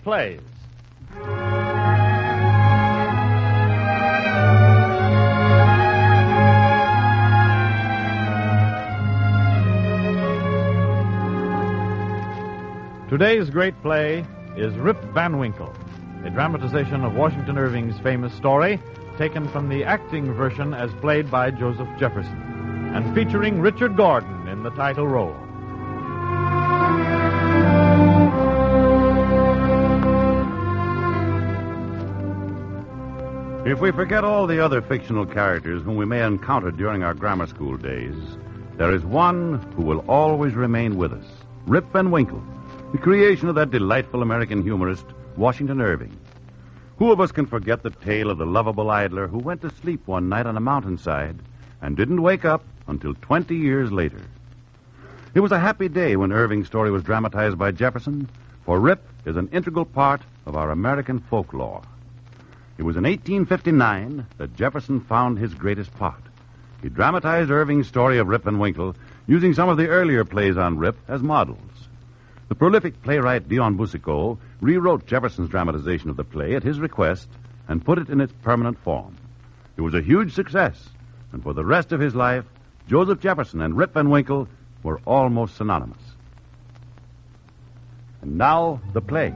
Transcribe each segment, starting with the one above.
plays. Today's great play is Rip Van Winkle, a dramatization of Washington Irving's famous story, taken from the acting version as played by Joseph Jefferson, and featuring Richard Gordon in the title role. If we forget all the other fictional characters whom we may encounter during our grammar school days, there is one who will always remain with us, Rip Van Winkle, the creation of that delightful American humorist, Washington Irving. Who of us can forget the tale of the lovable idler who went to sleep one night on a mountainside and didn't wake up until 20 years later? It was a happy day when Irving's story was dramatized by Jefferson, for Rip is an integral part of our American folklore. It was in 1859 that Jefferson found his greatest part. He dramatized Irving's story of Rip Van Winkle using some of the earlier plays on Rip as models. The prolific playwright Dion Boucicault rewrote Jefferson's dramatization of the play at his request and put it in its permanent form. It was a huge success, and for the rest of his life, Joseph Jefferson and Rip Van Winkle were almost synonymous. And now, the play.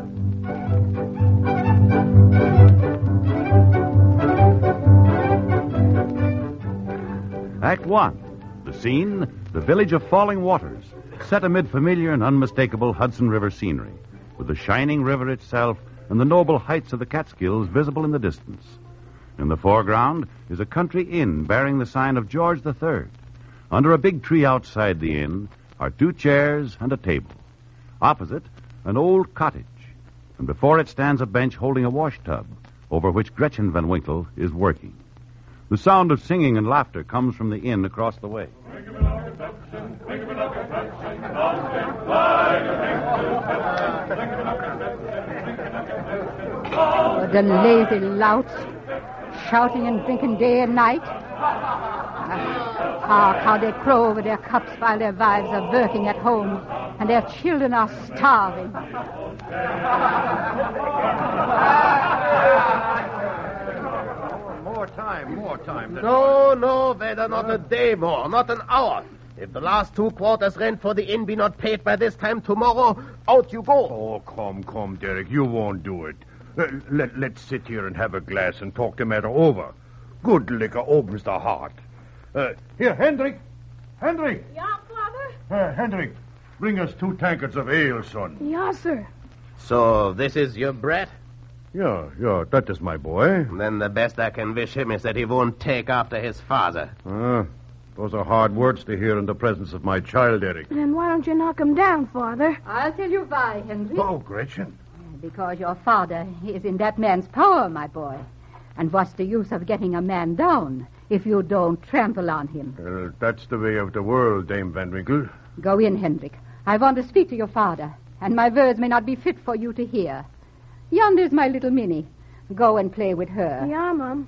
Act 1. The scene, the village of Falling Waters, set amid familiar and unmistakable Hudson River scenery, with the shining river itself and the noble heights of the Catskills visible in the distance. In the foreground is a country inn bearing the sign of George III. Under a big tree outside the inn are 2 chairs and a table. Opposite, an old cottage, and before it stands a bench holding a wash tub, over which Gretchen Van Winkle is working. The sound of singing and laughter comes from the inn across the way. Oh, the lazy louts, shouting and drinking day and night. Hark how they crow over their cups while their wives are working at home and their children are starving. More time. No, Vader, not a day more, not an hour. If the last 2 quarters' rent for the inn be not paid by this time tomorrow, out you go. Oh, come, Derek. You won't do it. Let's sit here and have a glass and talk the matter over. Good liquor opens the heart. Here, Hendrik. Yeah, Father? Hendrik, bring us 2 tankards of ale, son. Yeah, sir. So, this is your brat? Yeah, that is my boy. Then the best I can wish him is that he won't take after his father. Those are hard words to hear in the presence of my child, Eric. Then why don't you knock him down, Father? I'll tell you why, Henry. Oh, Gretchen. Because your father is in that man's power, my boy. And what's the use of getting a man down if you don't trample on him? Well, that's the way of the world, Dame Van Winkle. Go in, Hendrik. I want to speak to your father, and my words may not be fit for you to hear. Yonder's my little Minnie. Go and play with her. Yeah, Mom.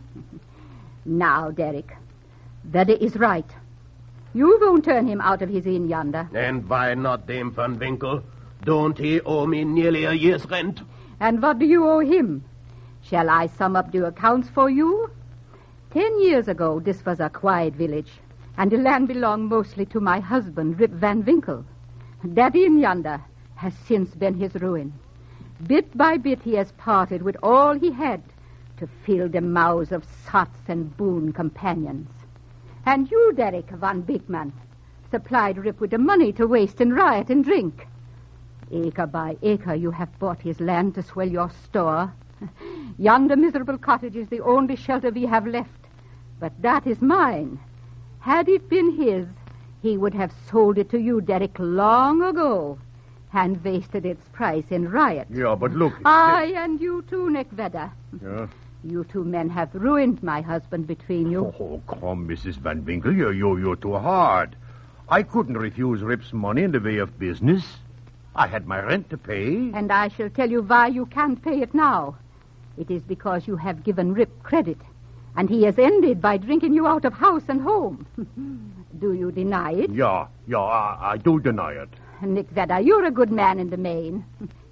Now, Derek, Daddy is right. You won't turn him out of his inn yonder. And why not, Dame Van Winkle? Don't he owe me nearly a year's rent? And what do you owe him? Shall I sum up the accounts for you? 10 years ago, this was a quiet village, and the land belonged mostly to my husband, Rip Van Winkle. That inn yonder has since been his ruin. Bit by bit, he has parted with all he had to fill the mouths of sots and boon companions. And you, Derek Van Beekman, supplied Rip with the money to waste in riot and drink. Acre by acre, you have bought his land to swell your store. Yonder miserable cottage is the only shelter we have left. But that is mine. Had it been his, he would have sold it to you, Derek, long ago, and wasted its price in riot. Yeah, but look... And you too, Nick Vedder. Yeah? You 2 men have ruined my husband between you. Oh, come, Mrs. Van Winkle. You're too hard. I couldn't refuse Rip's money in the way of business. I had my rent to pay. And I shall tell you why you can't pay it now. It is because you have given Rip credit, and he has ended by drinking you out of house and home. Do you deny it? Yeah, I do deny it. Nick Vedder, you're a good man in the main.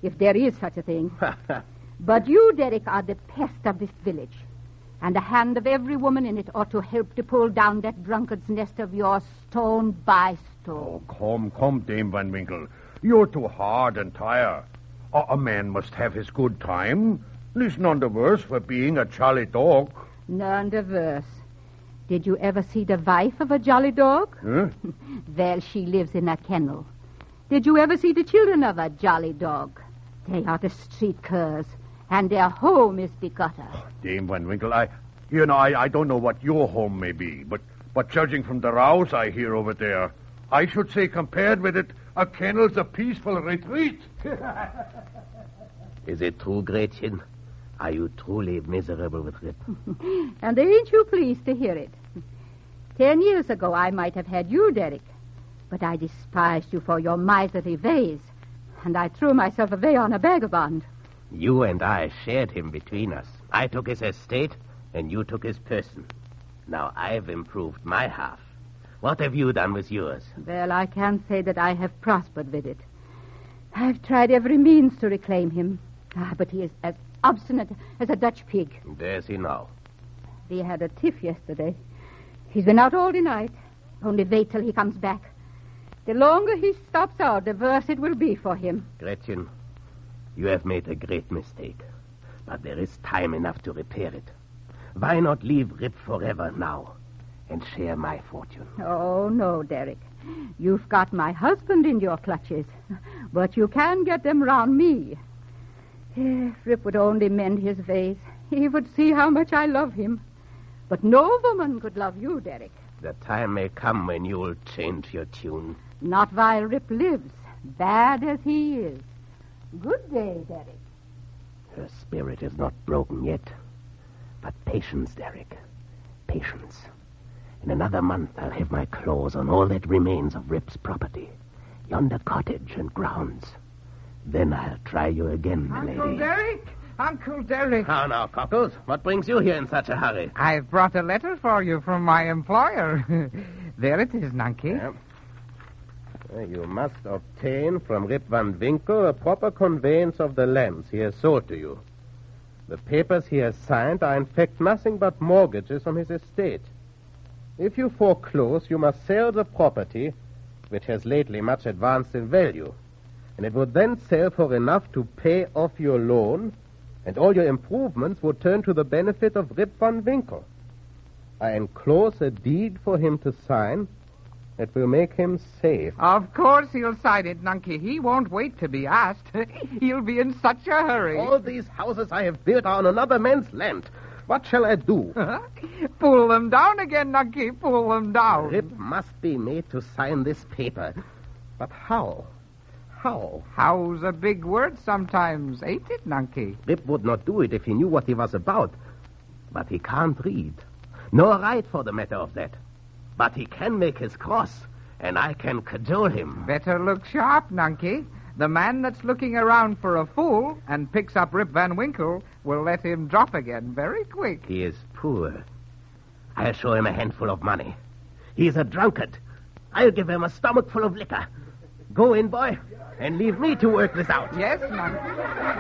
if there is such a thing. But you, Derek, are the pest of this village. And the hand of every woman in it ought to help to pull down that drunkard's nest of yours stone by stone. Oh, come, Dame Van Winkle. You're too hard and tired. A man must have his good time. There's none the worse for being a jolly dog. None the worse. Did you ever see the wife of a jolly dog? Huh? Well, she lives in a kennel. Did you ever see the children of a jolly dog? They are the street curs, and their home is the gutter. Dame Van Winkle, I don't know what your home may be, but judging from the rows I hear over there, I should say compared with it, a kennel's a peaceful retreat. Is it true, Gretchen? Are you truly miserable with Rip? And ain't you pleased to hear it? 10 years ago, I might have had you, Derek. But I despised you for your miserly ways, and I threw myself away on a vagabond. You and I shared him between us. I took his estate, and you took his person. Now I've improved my half. What have you done with yours? Well, I can't say that I have prospered with it. I've tried every means to reclaim him. But he is as obstinate as a Dutch pig. There's he now. We had a tiff yesterday. He's been out all the night. Only wait till he comes back. The longer he stops out, the worse it will be for him. Gretchen, you have made a great mistake. But there is time enough to repair it. Why not leave Rip forever now and share my fortune? Oh, no, Derek. You've got my husband in your clutches. But you can get them round me. If Rip would only mend his ways, he would see how much I love him. But no woman could love you, Derek. The time may come when you'll change your tune. Not while Rip lives, bad as he is. Good day, Derek. Her spirit is not broken yet. But patience, Derek. Patience. In another month, I'll have my claws on all that remains of Rip's property. Yonder cottage and grounds. Then I'll try you again, milady. Uncle Derek! Uncle Derek! How now, Cockles? What brings you here in such a hurry? I've brought a letter for you from my employer. There it is, Nunky. Yeah. You must obtain from Rip Van Winkle a proper conveyance of the lands he has sold to you. The papers he has signed are in fact nothing but mortgages on his estate. If you foreclose, you must sell the property, which has lately much advanced in value, and it would then sell for enough to pay off your loan, and all your improvements would turn to the benefit of Rip Van Winkle. I enclose a deed for him to sign that will make him safe. Of course he'll sign it, Nunky. He won't wait to be asked. He'll be in such a hurry. All these houses I have built are on another man's land. What shall I do? Pull them down again, Nunky. Pull them down. Rip must be made to sign this paper. But how? How? How's a big word sometimes, ain't it, Nunky? Rip would not do it if he knew what he was about. But he can't read. Nor write, for the matter of that. But he can make his cross, and I can cajole him. Better look sharp, Nunky. The man that's looking around for a fool and picks up Rip Van Winkle will let him drop again very quick. He is poor. I'll show him a handful of money. He's a drunkard. I'll give him a stomach full of liquor. Go in, boy, and leave me to work this out. Yes, Nunky.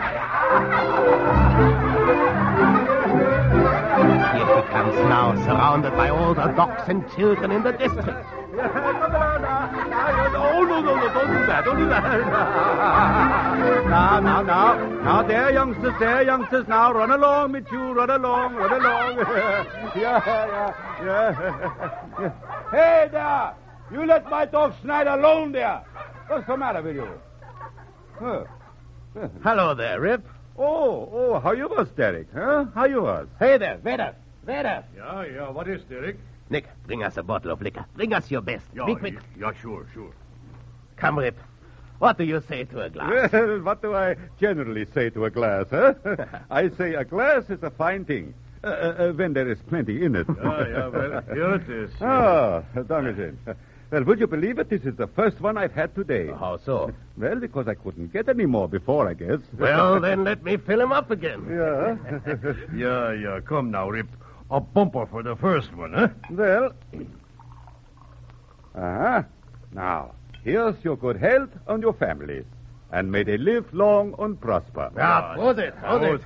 Here he comes now, surrounded by all the dogs and children in the district. Oh, no, don't do that. Don't do that. Now, there, youngsters, now. Run along, with you. Run along. Yeah. Hey, there. You let my dog Snyder alone there. What's the matter with you? Huh? Hello there, Rip. Oh, how you was, Derek, huh? How you was? Hey there, waiter. Yeah, what is, Derek? Nick, bring us a bottle of liquor. Bring us your best. Be quick. Yeah, sure. Come, Rip. What do you say to a glass? Well, what do I generally say to a glass, huh? I say a glass is a fine thing, when there is plenty in it. Well, here it is. Dankeschön. Well, would you believe it? This is the first one I've had today. How so? Well, because I couldn't get any more before, I guess. Well, then let me fill him up again. Yeah. Yeah, come now, Rip. A bumper for the first one, huh? Well. Now, here's your good health and your family's. And may they live long and prosper. Ja, Prosit.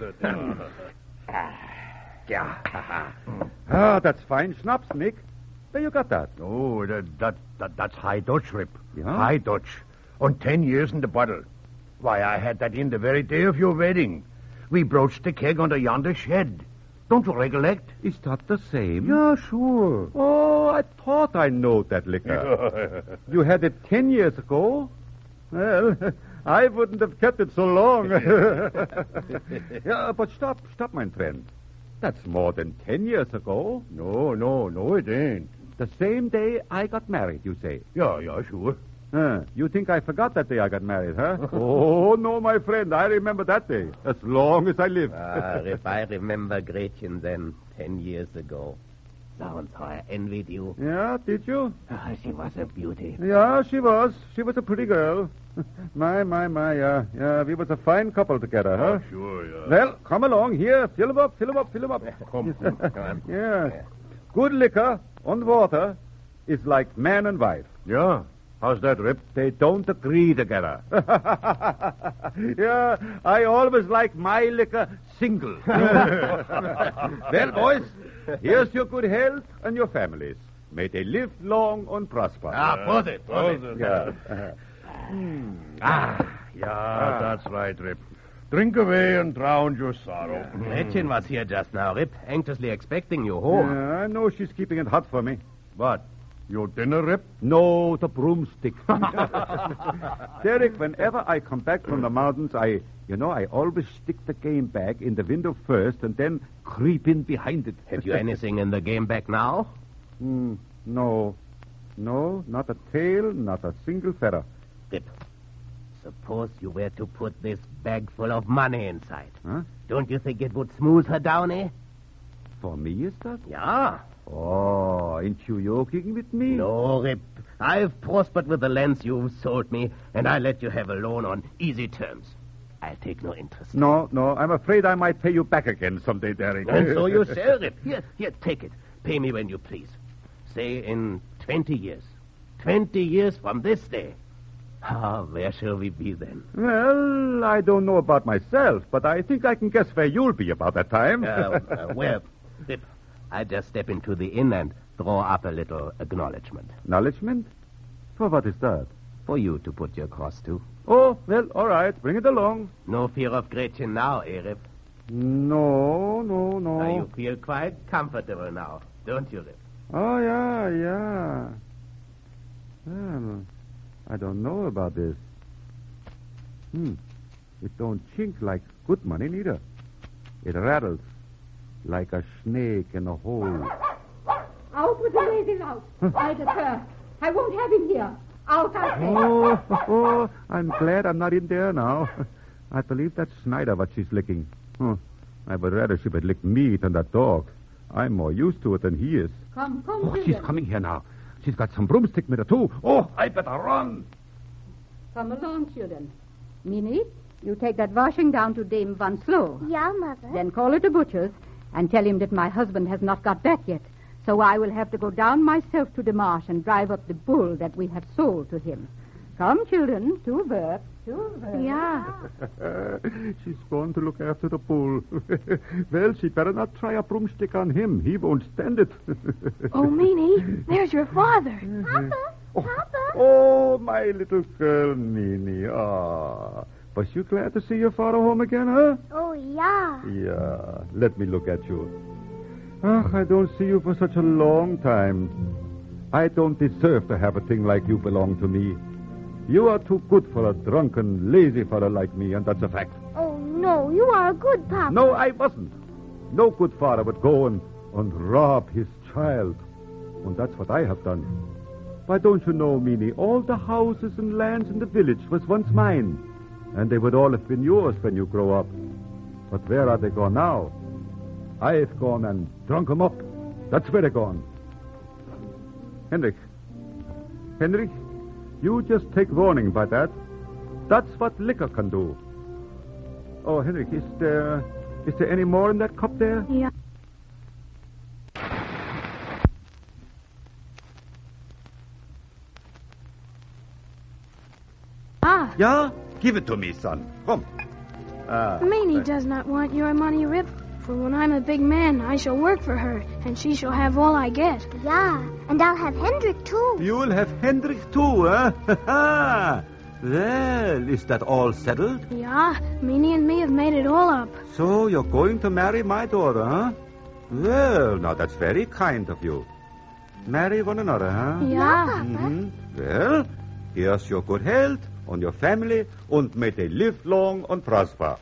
Ah, that's fine schnapps, Nick. Where you got that? Oh, that's High Dutch, Rip. Yeah? High Dutch. And 10 years in the bottle. Why, I had that in the very day of your wedding. We broached the keg under yonder shed. Don't you recollect? Is that the same? Yeah, sure. Oh, I thought I know that liquor. You had it 10 years ago? Well, I wouldn't have kept it so long. Yeah, but stop, my friend. That's more than 10 years ago. No, it ain't. The same day I got married, you say? Yeah, sure. You think I forgot that day I got married, huh? Oh, no, my friend. I remember that day as long as I live. If I remember Gretchen then, 10 years ago. Lawrence, how I envied you. Yeah, did you? She was a beauty. Yeah, she was. She was a pretty girl. My, yeah. Yeah, we was a fine couple together, huh? Oh, sure, yeah. Well, come along here. Fill 'em up. Come on. Yeah. Good liquor and water is like man and wife. Yeah? How's that, Rip? They don't agree together. Yeah, I always like my liquor single. Well, boys, here's your good health and your families. May they live long and prosper. Prosit. Yeah. Yeah, that's right, Rip. Drink away and drown your sorrow. Gretchen was here just now, Rip, anxiously expecting you home. Yeah, I know she's keeping it hot for me. What? Your dinner, Rip? No, the broomstick. Derek, whenever I come back from the mountains, I always stick the game bag in the window first and then creep in behind it. Have you anything in the game bag now? No, not a tail, not a single feather. Rip, suppose you were to put this bag full of money inside. Huh? Don't you think it would smooth her down, eh? For me, is that? Yeah. Oh, ain't you joking with me? No, Rip. I've prospered with the lens you've sold me, and I let you have a loan on easy terms. I'll take no interest. No, I'm afraid I might pay you back again someday, Derek. And so you say, Rip. Here, take it. Pay me when you please. Say in 20 years. 20 years from this day. Where shall we be then? Well, I don't know about myself, but I think I can guess where you'll be about that time. Well, Rip, I just step into the inn and draw up a little acknowledgement. Acknowledgement? For what is that? For you to put your cross to. Oh, well, all right. Bring it along. No fear of Gretchen now, eh, Rip? No. You feel quite comfortable now, don't you, Rip? Oh, yeah. Well, I don't know about this. It don't chink like good money, neither. It rattles like a snake in a hole. Out with the lazy lout. I defer. I won't have him here. Out, I say. Oh, I'm glad I'm not in there now. I believe that's Snyder what she's licking. I would rather she would lick me than that dog. I'm more used to it than he is. Come, Oh, children. she's coming here now. She's got some broomstick with her, too. Oh, I better run. Come along, children. Minnie, you take that washing down to Dame Van Slow. Yeah, Mother. Then call her to Butcher's and tell him that my husband has not got back yet. So I will have to go down myself to the marsh and drive up the bull that we have sold to him. Come, children, to work. Yeah. She's going to look after the bull. Well, she'd better not try a broomstick on him. He won't stand it. Oh, Meanie, there's your father. Papa. Oh, my little girl, Minnie. Ah. Was you glad to see your father home again, huh? Oh, yeah. Yeah. Let me look at you. I don't see you for such a long time. I don't deserve to have a thing like you belong to me. You are too good for a drunken, lazy fellow like me, and that's a fact. Oh, no, you are a good papa. No, I wasn't. No good father would go and rob his child. And that's what I have done. Why, don't you know, Meanie, all the houses and lands in the village was once mine. And they would all have been yours when you grow up. But where are they gone now? I've gone and drunk 'em up. That's where they're gone. Henrik, you just take warning by that. That's what liquor can do. Oh, Henrik, is there any more in that cup there? Yeah. Yeah? Give it to me, son. Come. Meanie does not want your money, Rip. For when I'm a big man, I shall work for her, and she shall have all I get. Yeah, and I'll have Hendrik, too. You will have Hendrik, too, huh? Well, is that all settled? Yeah, Meanie and me have made it all up. So you're going to marry my daughter, huh? Well, now that's very kind of you. Marry one another, huh? Yeah. Well, here's your good health and your family, and may they live long and prosper.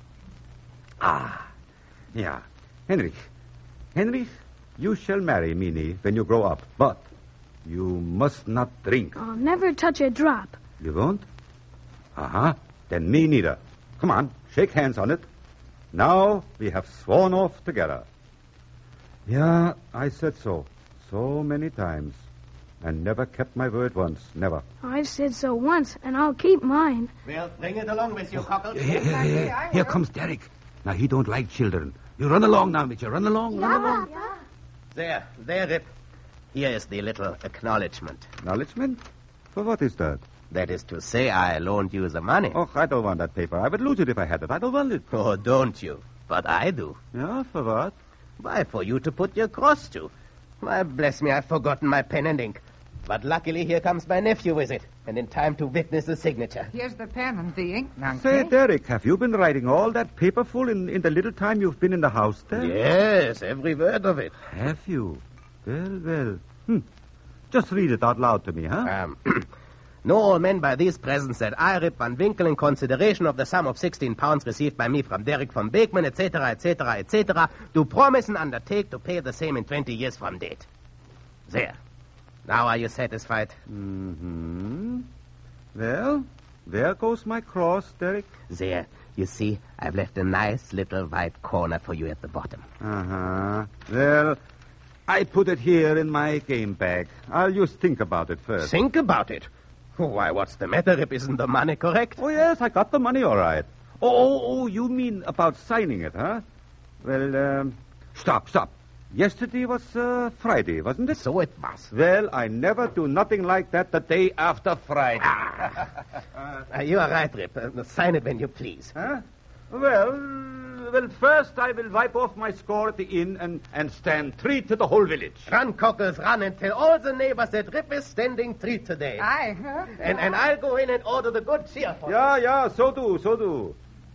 Yeah. Henrik, you shall marry Meanie when you grow up, but you must not drink. I'll never touch a drop. You won't? Then me neither. Come on, shake hands on it. Now we have sworn off together. Yeah, I said so. So many times. And never kept my word once. Never. I've said so once, and I'll keep mine. Well, bring it along with you, Cockle. Here comes Derek. Now, he don't like children. You run along now, Mitchell. Run along. There, Rip. Here is the little acknowledgement. Acknowledgement? For what is that? That is to say, I loaned you the money. Oh, I don't want that paper. I would lose it if I had it. I don't want it. Oh, don't you? But I do. Yeah, for what? Why, for you to put your cross to. Why, bless me, I've forgotten my pen and ink. But luckily, here comes my nephew with it, and in time to witness the signature. Here's the pen and the ink, Nunky. Say, Derek, have you been writing all that paperful in the little time you've been in the house there? Yes, every word of it. Have you? Well. Just read it out loud to me, huh? Know all men by these presents that I, Rip Van Winkle, in consideration of the sum of 16 pounds received by me from Derek von Beekman, etc., etc., etc., do promise and undertake to pay the same in 20 years from date. There. Now are you satisfied? Well, there goes my cross, Derek. There. You see, I've left a nice little white corner for you at the bottom. Well, I put it here in my game bag. I'll just think about it first. Think about it? Why, what's the matter, Rip? Isn't the money correct? Oh, yes, I got the money all right. Oh, you mean about signing it, huh? Well, stop. Yesterday was Friday, wasn't it? So it was. Well, I never do nothing like that the day after Friday. You are right, Rip. Sign it when you please. Huh? Well, first I will wipe off my score at the inn and stand treat to the whole village. Run, Cockles, run, and tell all the neighbors that Rip is standing treat today. Aye. And I'll go in and order the good cheer for Yeah, so do.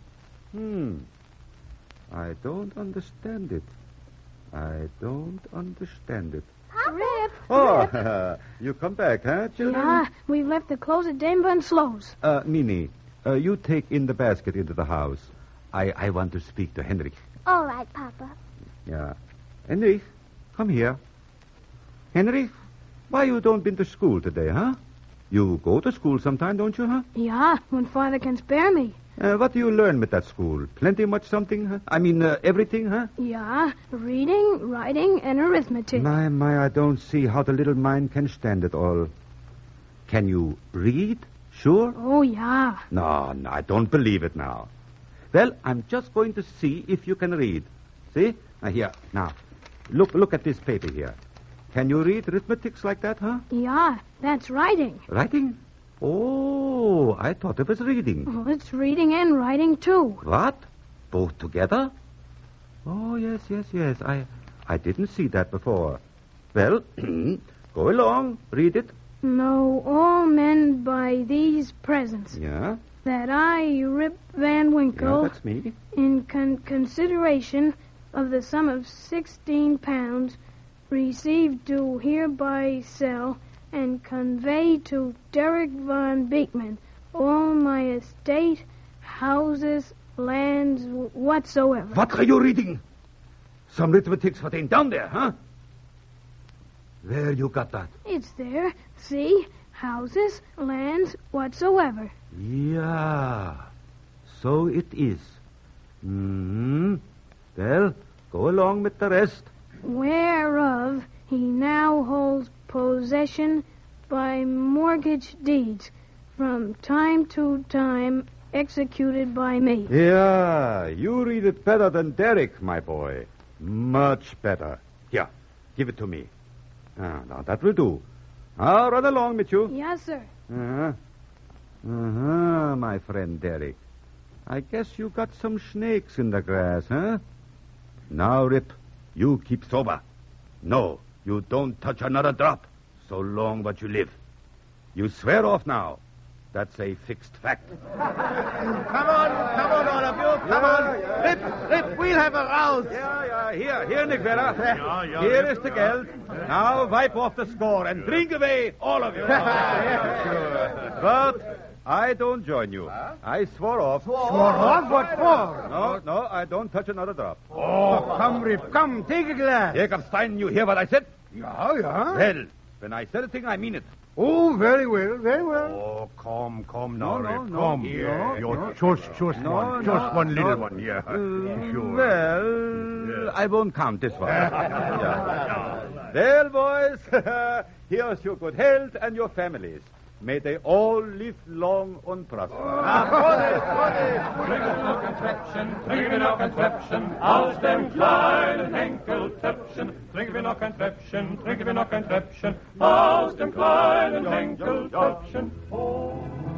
I don't understand it. Rip. Oh, you come back, huh, children? Yeah, we've left the clothes at Dame Van Slow's. Minnie, you take in the basket into the house. I want to speak to Henrik. All right, Papa. Yeah. Henrik, come here. Henrik, why you don't been to school today, huh? You go to school sometime, don't you, huh? Yeah, when Father can spare me. What do you learn with that school? Plenty much something, huh? I mean, everything, huh? Yeah, reading, writing, and arithmetic. My, I don't see how the little mind can stand it all. Can you read? Sure? Oh, yeah. No, I don't believe it now. Well, I'm just going to see if you can read. See? Here. Now, look at this paper here. Can you read arithmetics like that, huh? Yeah, that's writing. Writing? Oh, I thought it was reading. Oh, it's reading and writing, too. What? Both together? Oh, yes. I didn't see that before. Well, go along. Read it. Know all men by these presents. Yeah? That I, Rip Van Winkle... Yeah, that's me. In consideration of the sum of 16 pounds received do hereby sell and convey to Derek Von Beekman all my estate, houses, lands, whatsoever. What are you reading? Some arithmetics for down there, huh? Where you got that? It's there. See? Houses, lands, whatsoever. Yeah. So it is. Well, go along with the rest. Whereof he now holds possession by mortgage deeds from time to time executed by me. Yeah, you read it better than Derek, my boy. Much better. Here, give it to me. Now, that will do. Now, run along, Mitchell. Yes, sir. Uh-huh, my friend Derek. I guess you got some snakes in the grass, huh? Now, Rip, you keep sober. No, you don't touch another drop, so long but you live. You swear off now. That's a fixed fact. Come on, all of you. Come on. Yeah. Rip, we'll have a rouse. Here, Nick Vera. Here is the geld. Now wipe off the score and drink away, all of you. But I don't join you. I swore off. Swore off? What for? No, I don't touch another drop. Oh, come, Rip, come, take a glass. Jacob Stein, you hear what I said? Yeah. Well, when I said a thing, I mean it. Oh, very well, very well. Oh, come now, No, Rip. no, Come. no, You're just one little one, yeah. Sure. Well, I won't count this one. Yeah. Well, boys, here's your good health and your families. May they all live long and prosper. Trinken wir noch ein Tröpfchen aus dem kleinen Henkeltöpfchen. Trinken wir noch ein Tröpfchen, trinken wir noch ein Tröpfchen aus dem kleinen Henkeltöpfchen. Oh.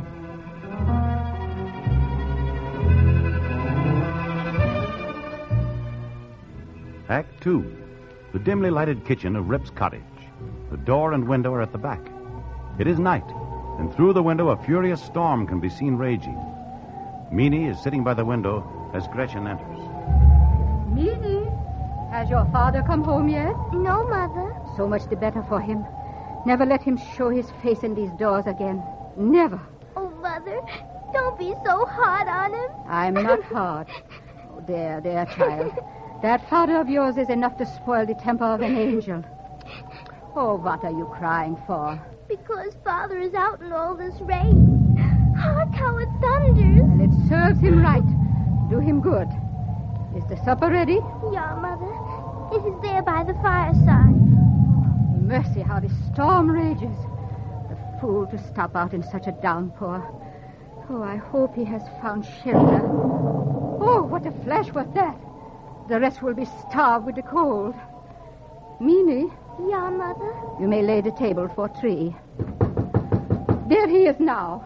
Act 2. The dimly lighted kitchen of Rip's cottage. The door and window are at the back. It is night, and through the window a furious storm can be seen raging. Meanie is sitting by the window as Gretchen enters. Meanie, has your father come home yet? No, Mother. So much the better for him. Never let him show his face in these doors again. Never. Oh, Mother, don't be so hard on him. I'm not hard. Oh, there, child. That father of yours is enough to spoil the temper of an angel. Oh, what are you crying for? Because Father is out in all this rain. Hark how it thunders. And it serves him right. Do him good. Is the supper ready? Yeah, Mother. It is there by the fireside. Mercy, how the storm rages. The fool to stop out in such a downpour. Oh, I hope he has found shelter. Oh, what a flash was that. The rest will be starved with the cold. Meanie? Yeah, Mother? You may lay the table for 3. There he is now.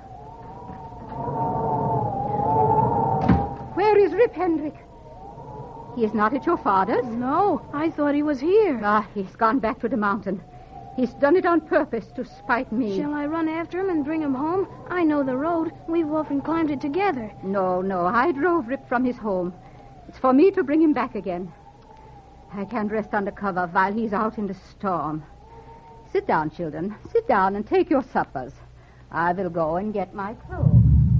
Where is Rip Hendrick? He is not at your father's? No, I thought he was here. He's gone back to the mountain. He's done it on purpose to spite me. Shall I run after him and bring him home? I know the road. We've often climbed it together. No, I drove Rip from his home. It's for me to bring him back again. I can't rest under cover while he's out in the storm. Sit down, children. Sit down and take your suppers. I will go and get my clothes.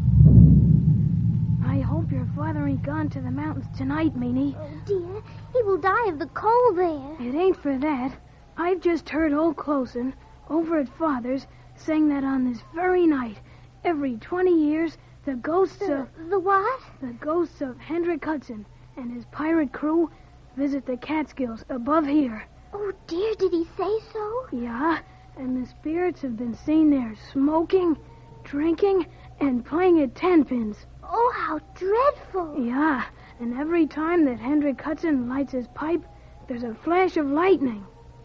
I hope your father ain't gone to the mountains tonight, Meanie. Oh, dear. He will die of the cold there. It ain't for that. I've just heard old Closen, over at Father's, saying that on this very night, every 20 years, the ghosts of... The what? The ghosts of Hendrick Hudson and his pirate crew visit the Catskills above here. Oh, dear, did he say so? Yeah, and the spirits have been seen there smoking, drinking, and playing at 10-pins. Oh, how dreadful. Yeah, and every time that Hendrick Hudson lights his pipe, there's a flash of lightning.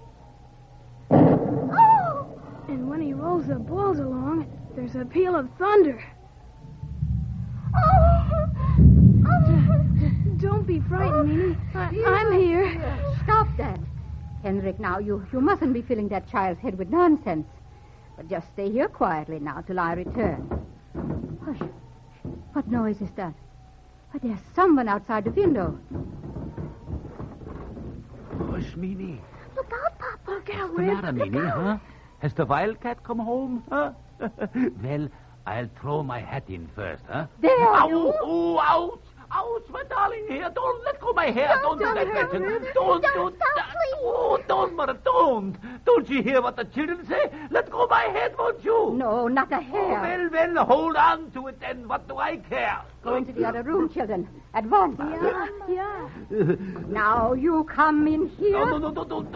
Oh! And when he rolls the balls along, there's a peal of thunder. Oh! Don't be frightened, Meanie. I'm here. Stop that. Henrik, now, you mustn't be filling that child's head with nonsense. But just stay here quietly now till I return. Hush. What noise is that? Why, there's someone outside the window. Hush, Meanie. Look out, Papa. Look out, What's the Rip. matter, Meanie, huh? Has the wildcat come home, huh? Well, I'll throw my hat in first, huh? There, Ow, you. oh, ouch! Ouch, my darling here. Don't let go my hair. Don't do that, Gretchen. Don't Stop, please. Oh, don't, Mother, don't. Don't you hear what the children say? Let go my head, won't you? No, not a Oh, hair. well, hold on to it then. What do I care? Go into the other room, children. At once. Yeah. Now, you come in here. No.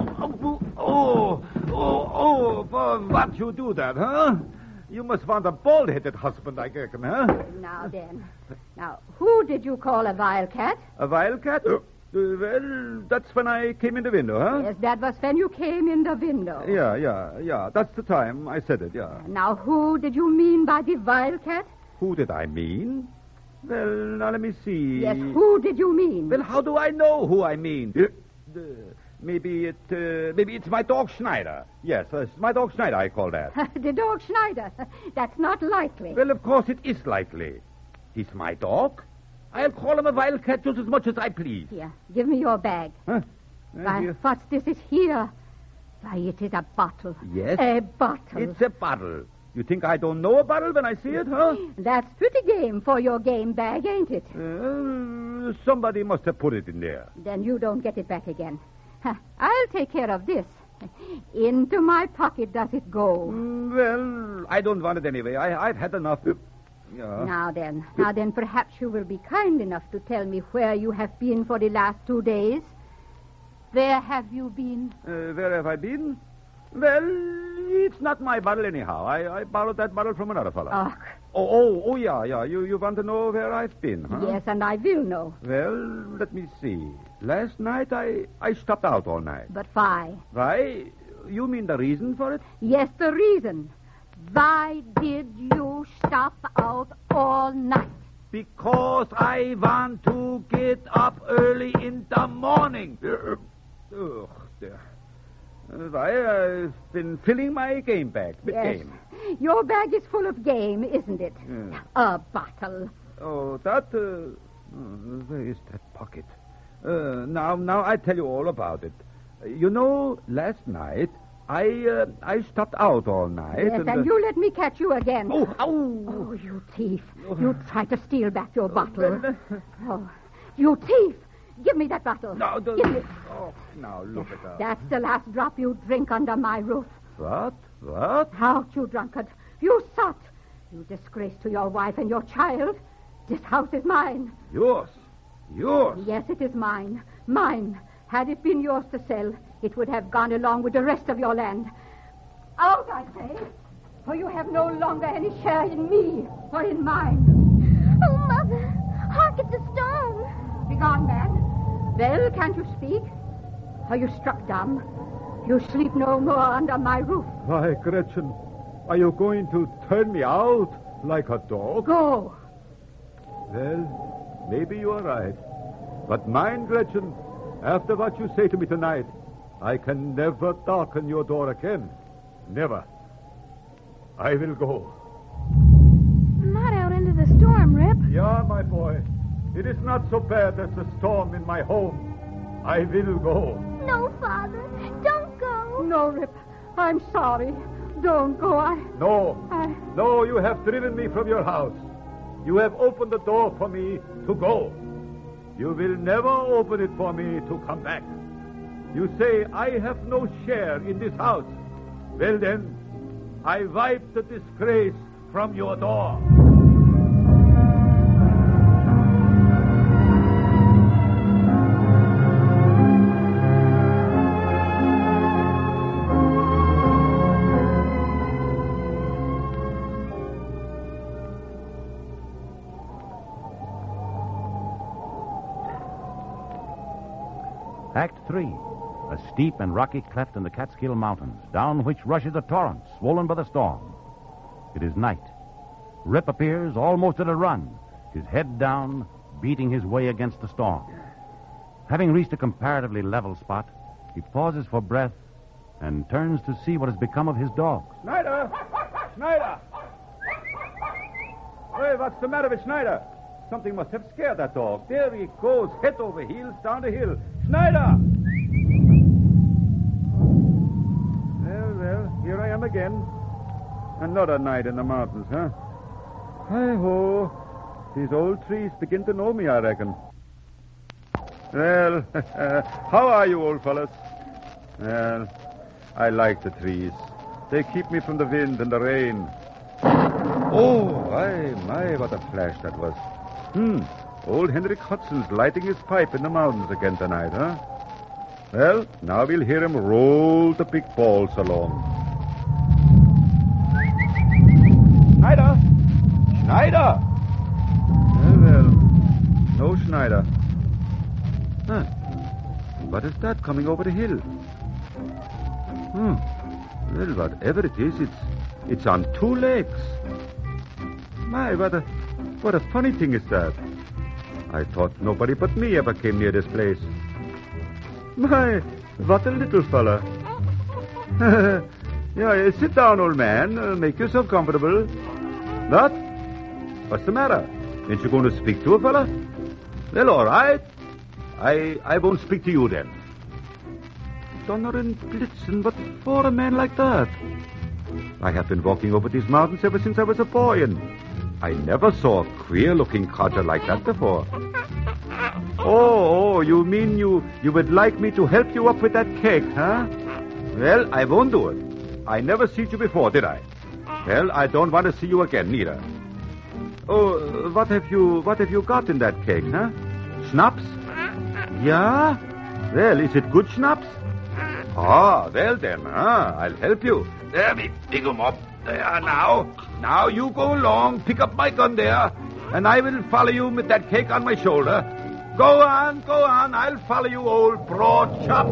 For what you do that, huh? You must want a bald-headed husband, I reckon, huh? Now, then. Now, who did you call a wildcat? A wildcat? Well, that's when I came in the window, huh? Yes, that was when you came in the window. Yeah. That's the time I said it, yeah. Now, who did you mean by the wildcat? Who did I mean? Well, now let me see. Yes, who did you mean? Well, how do I know who I mean? Maybe it's my dog Schneider. Yes, it's my dog Schneider, I call that. The dog Schneider. That's not likely. Well, of course it is likely. He's my dog. I'll call him a wildcat just as much as I please. Here, give me your bag. Huh? Why, Here. what's this is here? Why, it is a bottle. Yes? A bottle. It's a bottle. You think I don't know a bottle when I see it, huh? That's pretty game for your game bag, ain't it? Somebody must have put it in there. Then you don't get it back again. I'll take care of this. Into my pocket does it go. Well, I don't want it anyway. I've had enough. Yeah. Now then, perhaps you will be kind enough to tell me where you have been for the last 2 days. Where have you been? Where have I been? Well, it's not my bottle anyhow. I borrowed that bottle from another fellow. Oh, yeah. You want to know where I've been, huh? Yes, and I will know. Well, let me see. Last night I stopped out all night. But why? Why? You mean the reason for it? Yes, the reason. Why did you stop out all night? Because I want to get up early in the morning. Why, I've been filling my game bag with game. Your bag is full of game, isn't it? A bottle. Oh, that... where is that pocket? Now I tell you all about it. You know, last night, I stopped out all night. Yes, and you let me catch you again. Oh, Oh, you thief. You tried to steal back your bottle. Oh, you thief. Give me that bottle. No, Give me. Oh, now look at that. That's the last drop you drink under my roof. What? Out, you drunkard. You sot. You disgrace to your wife and your child. This house is mine. Yours? Yes, it is mine. Mine. Had it been yours to sell, it would have gone along with the rest of your land. Out, I say, for you have no longer any share in me or in mine. Oh, Mother, hark at the storm. Begone, man. Well, can't you speak? Are you struck dumb? You sleep no more under my roof. Why, Gretchen, are you going to turn me out like a dog? Go. Well, maybe you are right. But mind, Gretchen, after what you say to me tonight, I can never darken your door again. Never. I will go. Not out into the storm, Rip. Yeah, my boy. It is not so bad as the storm in my home. I will go. No, Father, don't go. No, Rip. I'm sorry. Don't go. No, you have driven me from your house. You have opened the door for me to go. You will never open it for me to come back. You say I have no share in this house. Well then, I wipe the disgrace from your door. Act 3. A steep and rocky cleft in the Catskill Mountains, down which rushes a torrent swollen by the storm. It is night. Rip appears almost at a run, his head down, beating his way against the storm. Having reached a comparatively level spot, he pauses for breath and turns to see what has become of his dog. Schneider! Hey, what's the matter with Schneider? Something must have scared that dog. There he goes, head over heels down the hill. Schneider! Well, here I am again. Another night in the mountains, huh? Hi-ho. These old trees begin to know me, I reckon. Well, how are you, old fellas? Well, I like the trees. They keep me from the wind and the rain. Oh, my, what a flash that was. Old Henrik Hudson's lighting his pipe in the mountains again tonight, huh? Well, now we'll hear him roll the big balls along. Schneider! Well, no Schneider. What is that coming over the hill? Well, whatever it is, it's on two legs. My, what a funny thing is that. I thought nobody but me ever came near this place. My, what a little fella. Yeah, sit down, old man. Make yourself comfortable. What? What's the matter? Ain't you going to speak to a fella? Well, all right. I won't speak to you then. Donner and Blitzen, what for a man like that? I have been walking over these mountains ever since I was a boy, and I never saw a queer-looking codger like that before. Oh, you mean you would like me to help you up with that cake, huh? Well, I won't do it. I never seen you before, did I? Well, I don't want to see you again, neither. Oh, what have you got in that cake, huh? Schnapps? Yeah? Well, is it good schnapps? Ah, well then, I'll help you. There, me pick 'em up. There, now. Now you go along, pick up my gun there, and I will follow you with that cake on my shoulder. Go on, I'll follow you, old broad chops.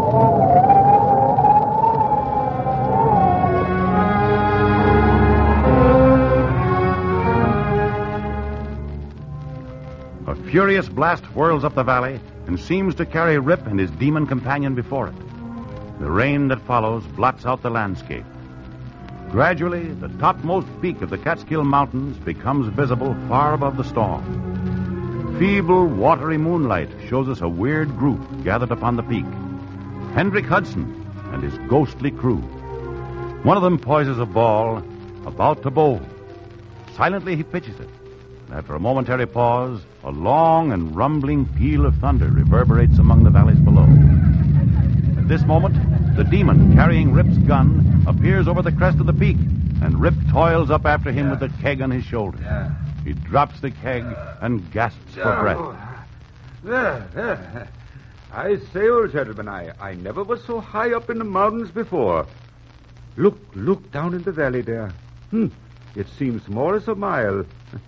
A furious blast whirls up the valley and seems to carry Rip and his demon companion before it. The rain that follows blots out the landscape. Gradually, the topmost peak of the Catskill Mountains becomes visible far above the storm. Feeble, watery moonlight shows us a weird group gathered upon the peak. Hendrik Hudson and his ghostly crew. One of them poises a ball, about to bowl. Silently he pitches it. After a momentary pause, a long and rumbling peal of thunder reverberates among the valleys below. At this moment, the demon carrying Rip's gun appears over the crest of the peak, and Rip toils up after him with the keg on his shoulder. He drops the keg and gasps for breath. I say, old gentleman, I never was so high up in the mountains before. Look down in the valley there. It seems more as a mile.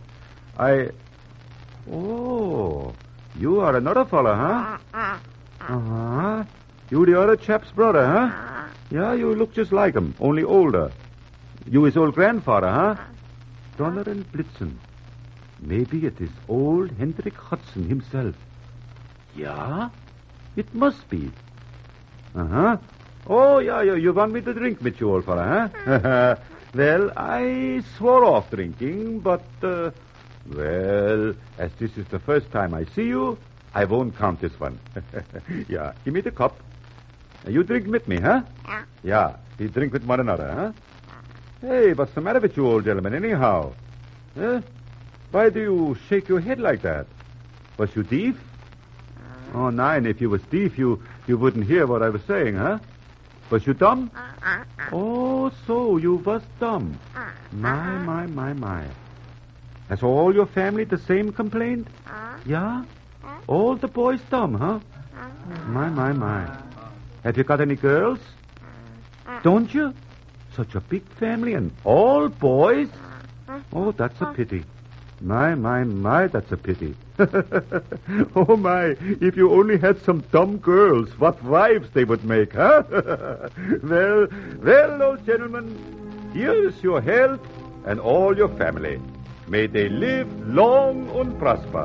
Oh, you are another fella, huh? Uh-huh. You the other chap's brother, huh? Yeah, you look just like him, only older. You his old grandfather, huh? Donner and Blitzen. Maybe it is old Hendrik Hudson himself. Yeah? It must be. Uh-huh. Oh, yeah, you want me to drink with you, old fella, huh? Well, I swore off drinking, but, well, as this is the first time I see you, I won't count this one. Yeah, give me the cup. You drink with me, huh? Yeah, we drink with one another, huh? Hey, what's the matter with you, old gentleman, anyhow? Why do you shake your head like that? Was you deaf? Oh, nine, if you was deaf, you wouldn't hear what I was saying, huh? Was you dumb? Oh, so you was dumb. My. Has all your family the same complaint? Yeah? All the boys dumb, huh? My. Have you got any girls? Don't you? Such a big family and all boys? Oh, that's a pity. My, that's a pity. Oh, my, if you only had some dumb girls, what wives they would make, huh? Well, old gentlemen, here's your health and all your family. May they live long and prosper.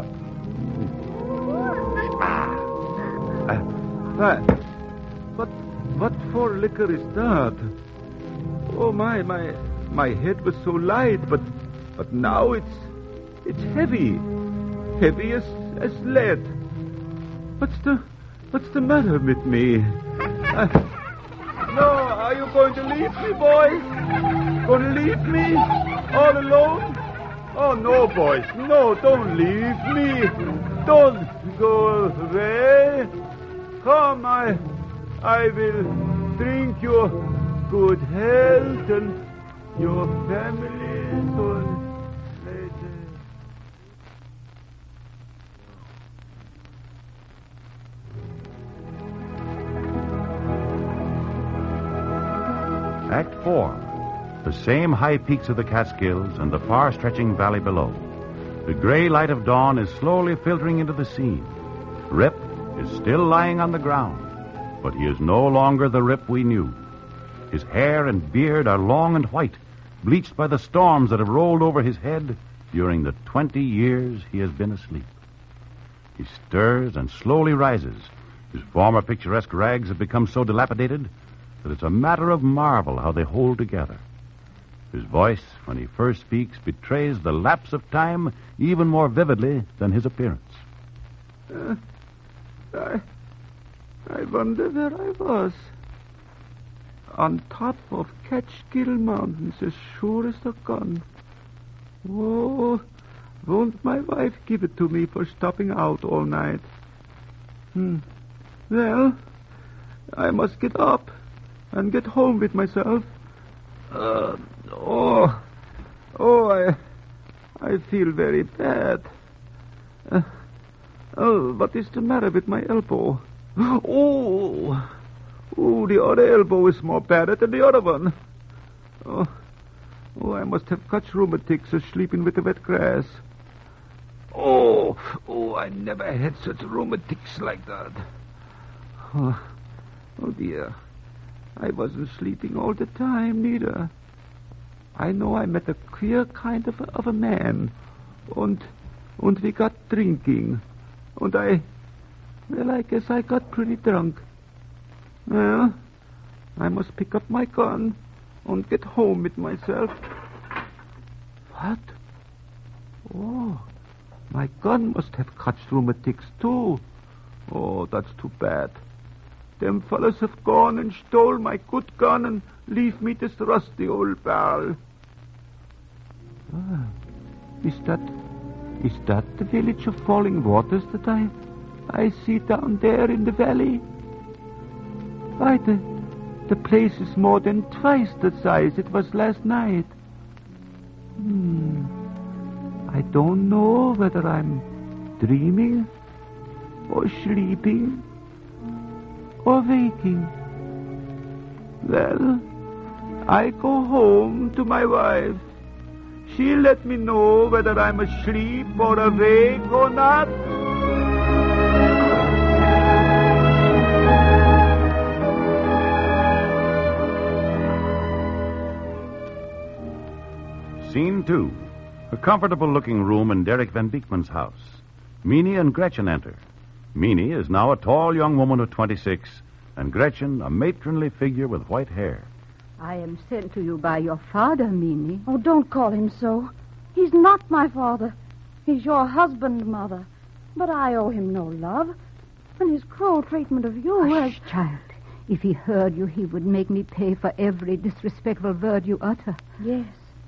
What for liquor is that? Oh, my head was so light, but now it's heavy as lead. What's the matter with me? No, are you going to leave me, boys? Going to leave me all alone? Oh, no, boys, no, don't leave me. Don't go away. Come, I will drink your good health and your family so later. Act 4. The same high peaks of the Catskills and the far-stretching valley below. The gray light of dawn is slowly filtering into the scene. Rip, is still lying on the ground, but he is no longer the Rip we knew. His hair and beard are long and white, bleached by the storms that have rolled over his head during the 20 years he has been asleep. He stirs and slowly rises. His former picturesque rags have become so dilapidated that it's a matter of marvel how they hold together. His voice, when he first speaks, betrays the lapse of time even more vividly than his appearance. I wonder where I was. On top of Catskill Mountains, as sure as the gun. Oh, won't my wife give it to me for stopping out all night? Well, I must get up and get home with myself. I feel very bad. What is the matter with my elbow? The other elbow is more bad than the other one. I must have caught rheumatics or sleeping with the wet grass. I never had such rheumatics like that. Oh, dear. I wasn't sleeping all the time, neither. I know I met a queer kind of a man. And we got drinking. And I guess I got pretty drunk. Well, I must pick up my gun and get home with myself. What? Oh, my gun must have caught rheumatics, too. Oh, that's too bad. Them fellas have gone and stole my good gun and leave me this rusty old barrel. Is that the village of Falling Waters that I see down there in the valley? Why, the place is more than twice the size it was last night. I don't know whether I'm dreaming or sleeping or waking. Well, I go home to my wife. She'll let me know whether I'm asleep or awake or not. Scene 2. A comfortable-looking room in Derek Van Beekman's house. Meenie and Gretchen enter. Meenie is now a tall young woman of 26, and Gretchen a matronly figure with white hair. I am sent to you by your father, Meenie. Oh, don't call him so. He's not my father. He's your husband, Mother. But I owe him no love. And his cruel treatment of you Hush, child. If he heard you, he would make me pay for every disrespectful word you utter. Yes,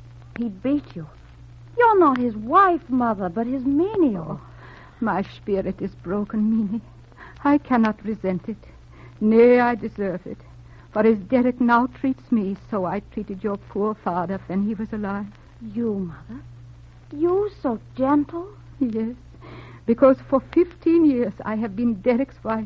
he beat you. You're not his wife, Mother, but his menial. My spirit is broken, Meenie. I cannot resent it. Nay, I deserve it. For as Derek now treats me, so I treated your poor father when he was alive. You, Mother? You so gentle? Yes, because for 15 years I have been Derek's wife.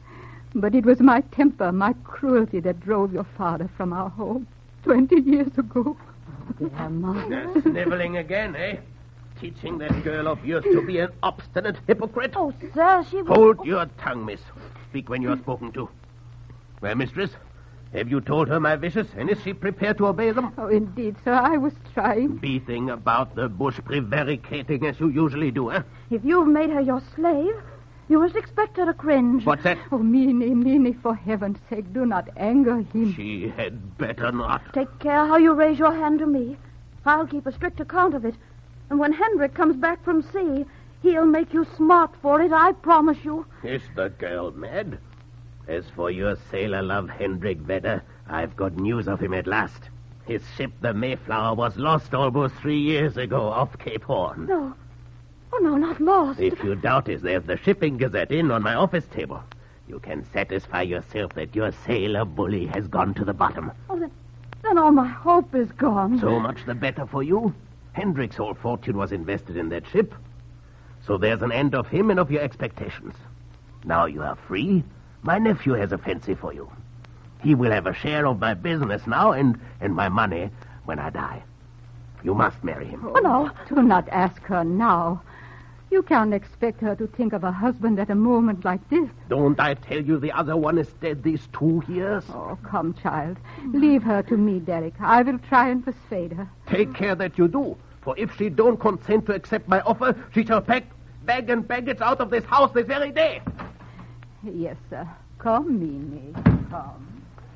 But it was my temper, my cruelty that drove your father from our home 20 years ago. Dear Mother. Sniveling again, eh? Teaching that girl of yours to be an obstinate hypocrite? Oh, sir, she was... Hold your tongue, miss. Speak when you are spoken to. Well, mistress, have you told her my wishes, and is she prepared to obey them? Oh, indeed, sir, I was trying. Beating about the bush, prevaricating as you usually do, eh? If you've made her your slave, you must expect her to cringe. What's that? Oh, Meenie, for heaven's sake, do not anger him. She had better not. Take care how you raise your hand to me. I'll keep a strict account of it. And when Hendrik comes back from sea, he'll make you smart for it, I promise you. Is the girl mad? As for your sailor love, Hendrik Vedder, I've got news of him at last. His ship, the Mayflower, was lost almost 3 years ago off Cape Horn. No. Oh, no, not lost. If you doubt it, there's the shipping gazette in on my office table. You can satisfy yourself that your sailor bully has gone to the bottom. Oh, then all my hope is gone. So much the better for you. Hendrik's whole fortune was invested in that ship. So there's an end of him and of your expectations. Now you are free. My nephew has a fancy for you. He will have a share of my business now and my money when I die. You must marry him. Oh, no. Do not ask her now. You can't expect her to think of her husband at a moment like this. Don't I tell you the other one is dead these 2 years? Oh, come, child. Leave her to me, Derek. I will try and persuade her. Take care that you do. For if she don't consent to accept my offer, she shall pack bag and baggage out of this house this very day. Yes, sir. Come, Mimi. Come.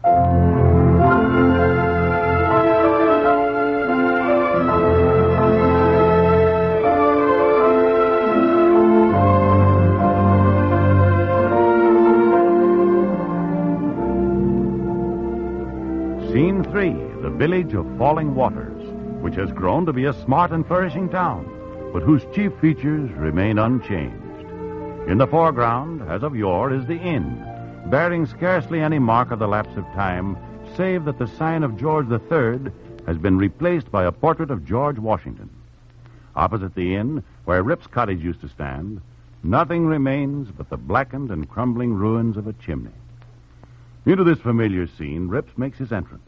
Scene 3, the village of Falling Waters, which has grown to be a smart and flourishing town, but whose chief features remain unchanged. In the foreground, as of yore, is the inn, bearing scarcely any mark of the lapse of time, save that the sign of George III has been replaced by a portrait of George Washington. Opposite the inn, where Rip's cottage used to stand, nothing remains but the blackened and crumbling ruins of a chimney. Into this familiar scene, Rips makes his entrance.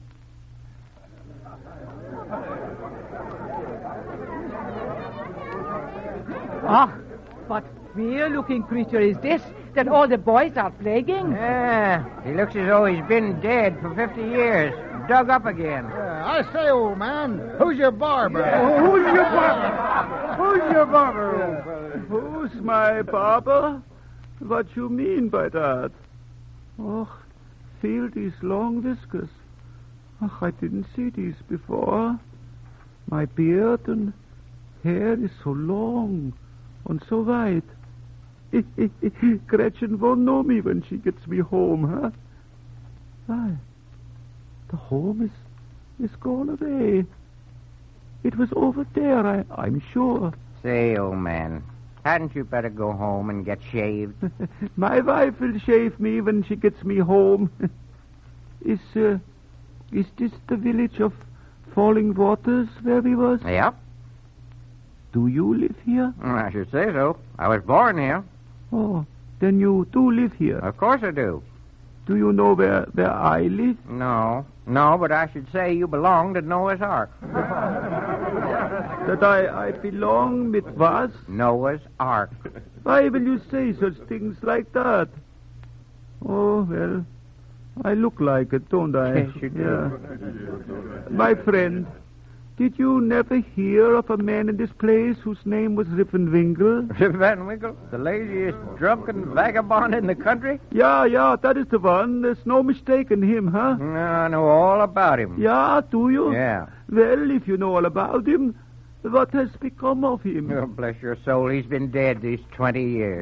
Ah, what queer-looking creature is this that all the boys are plaguing? He looks as though he's been dead for 50 years, dug up again. I say, old man, who's your barber? Who's your barber? Who's your barber? Who's my barber? What you mean by that? Oh, feel these long whiskers. Oh, I didn't see these before. My beard and hair is so long and so white. Gretchen won't know me when she gets me home, huh? Why, the home is gone away. It was over there, I'm sure. Say, old man, hadn't you better go home and get shaved? My wife will shave me when she gets me home. Is this the village of Falling Waters where we was? Yep. Do you live here? I should say so. I was born here. Oh, then you do live here? Of course I do. Do you know where I live? No, but I should say you belong to Noah's Ark. That I belong with what? Noah's Ark. Why will you say such things like that? Oh, well, I look like it, don't I? Yes, you do. Yeah. My friend, did you never hear of a man in this place whose name was Rip Van Winkle? Rip Van Winkle? The laziest drunken vagabond in the country? Yeah, that is the one. There's no mistaking him, huh? I know all about him. Yeah, do you? Yeah. Well, if you know all about him, what has become of him? Oh, bless your soul, he's been dead these 20 years.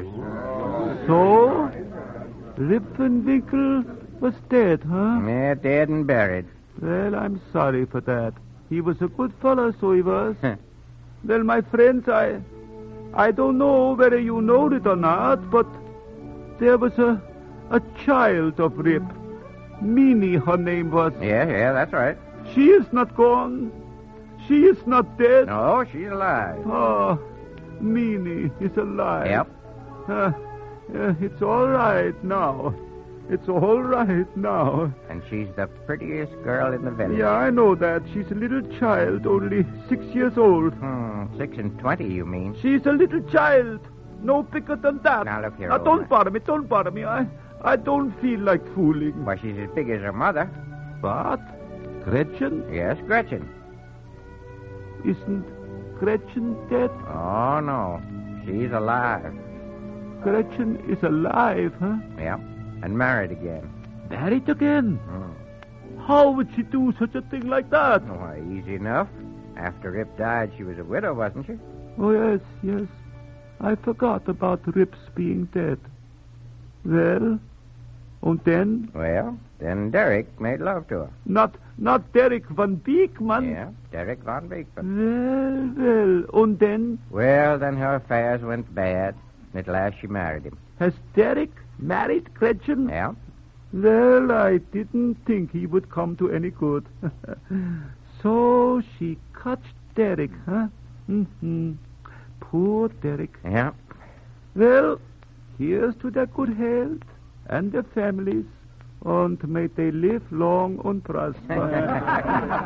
So? Rip Van Winkle was dead, huh? Yeah, dead and buried. Well, I'm sorry for that. He was a good fellow, so he was. Well, my friends, I don't know whether you know it or not, but there was a child of Rip. Minnie, her name was. Yeah, that's right. She is not gone. She is not dead. No, she's alive. Oh, Minnie is alive. Yep. It's all right now. It's all right now. And she's the prettiest girl in the village. Yeah, I know that. She's a little child, only 6 years old. 6 and 20, you mean? She's a little child. No bigger than that. Now, look here, don't bother me. I don't feel like fooling. Why, she's as big as her mother. What? Gretchen? Yes, Gretchen. Isn't Gretchen dead? Oh, no. She's alive. Gretchen is alive, huh? Yeah. And married again. Married again? How would she do such a thing like that? Why, easy enough. After Rip died, she was a widow, wasn't she? Oh, yes. I forgot about Rip's being dead. Well, and then? Well, then Derek made love to her. Not Derek Van Beekman. Yeah, Derek Van Beekman. Well, and then? Well, then her affairs went bad. At last she married him. Has Derek married Gretchen? Yeah. Well, I didn't think he would come to any good. So she cut Derek, huh? Mm-hmm. Poor Derek. Yeah. Well, here's to their good health and their families, and may they live long and prosper.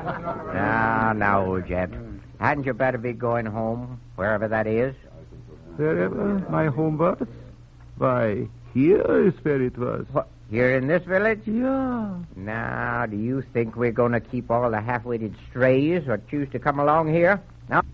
Now, old gent. Hadn't you better be going home, wherever that is? Wherever my home was? Why, here is where it was. What, here in this village? Yeah. Now, do you think we're going to keep all the half-witted strays or choose to come along here? No?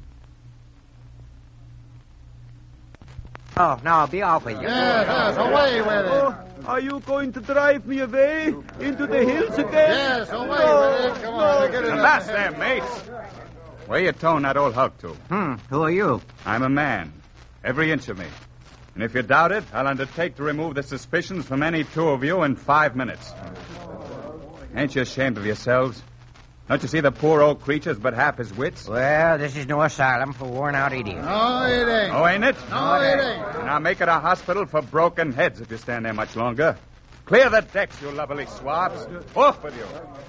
Oh, no, be off with you. Yes, away with it. Oh, are you going to drive me away into the hills again? Yes, away with it. Come on, get it up. Last there, mates. Where you towing that old hulk to? Who are you? I'm a man. Every inch of me. And if you doubt it, I'll undertake to remove the suspicions from any two of you in 5 minutes. Ain't you ashamed of yourselves? Don't you see the poor old creature's but half his wits? Well, this is no asylum for worn-out idiots. No, it ain't. Oh, ain't it? No, it ain't. Now make it a hospital for broken heads if you stand there much longer. Clear the decks, you lovely swabs. Off with you.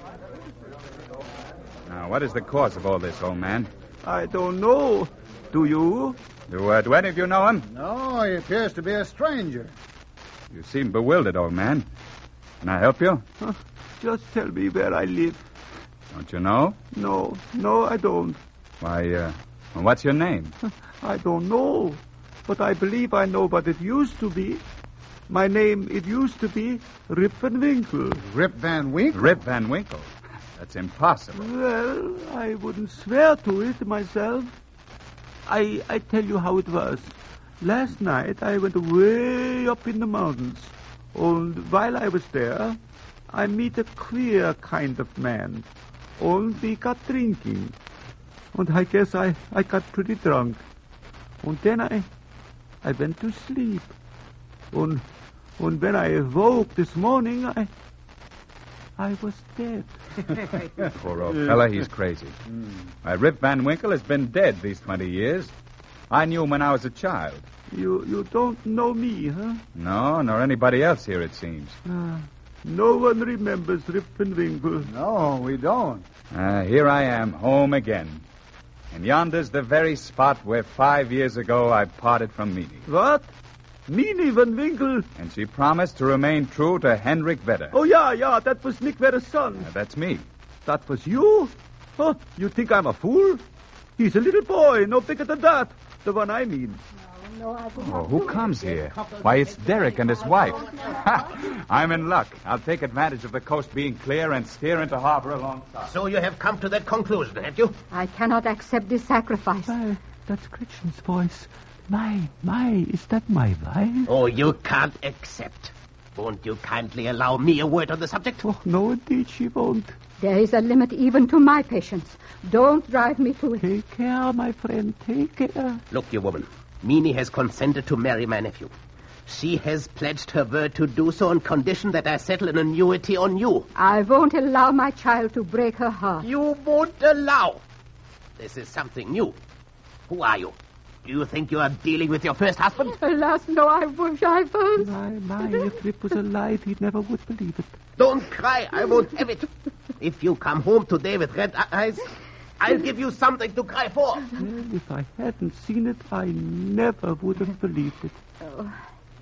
Now, what is the cause of all this, old man? I don't know. Do you? Do any of you know him? No, he appears to be a stranger. You seem bewildered, old man. Can I help you? Just tell me where I live. Don't you know? No, I don't. Why, what's your name? I don't know. But I believe I know what it used to be. My name, it used to be Rip Van Winkle. Rip Van Winkle? Rip Van Winkle? That's impossible. Well, I wouldn't swear to it myself. I tell you how it was. Last night I went way up in the mountains. And while I was there, I met a queer kind of man. And we got drinking. And I guess I got pretty drunk. And then I went to sleep. And when I awoke this morning, I was dead. Poor old fella, he's crazy. My Rip Van Winkle has been dead these 20 years. I knew him when I was a child. You don't know me, huh? No, nor anybody else here, it seems. No one remembers Rip Van Winkle. No, we don't. Here I am, home again. And yonder's the very spot where 5 years ago I parted from Meenie. What? Meenie Van Winkle? And she promised to remain true to Henrik Vedder. Oh, yeah, that was Nick Vedder's son. That's me. That was you? Oh, you think I'm a fool? He's a little boy, no bigger than that. The one I mean. No, I did Oh, not who do it. comes here? Why, it's Derek and his wife. Ha! I'm in luck. I'll take advantage of the coast being clear and steer into harbor alongside. So you have come to that conclusion, have you? I cannot accept this sacrifice. That's Gretchen's voice. My, is that my wife? Oh, you can't accept. Won't you kindly allow me a word on the subject? Oh, no, indeed, she won't. There is a limit even to my patience. Don't drive me to it. Take care, my friend, take care. Look, you woman. Meenie has consented to marry my nephew. She has pledged her word to do so on condition that I settle an annuity on you. I won't allow my child to break her heart. You won't allow. This is something new. Who are you? Do you think you are dealing with your first husband? Alas, no, I wish I was. My, if Rip was alive, he never would believe it. Don't cry. I won't have it. If you come home today with red eyes, I'll give you something to cry for. Well, if I hadn't seen it, I never would have believed it. Oh,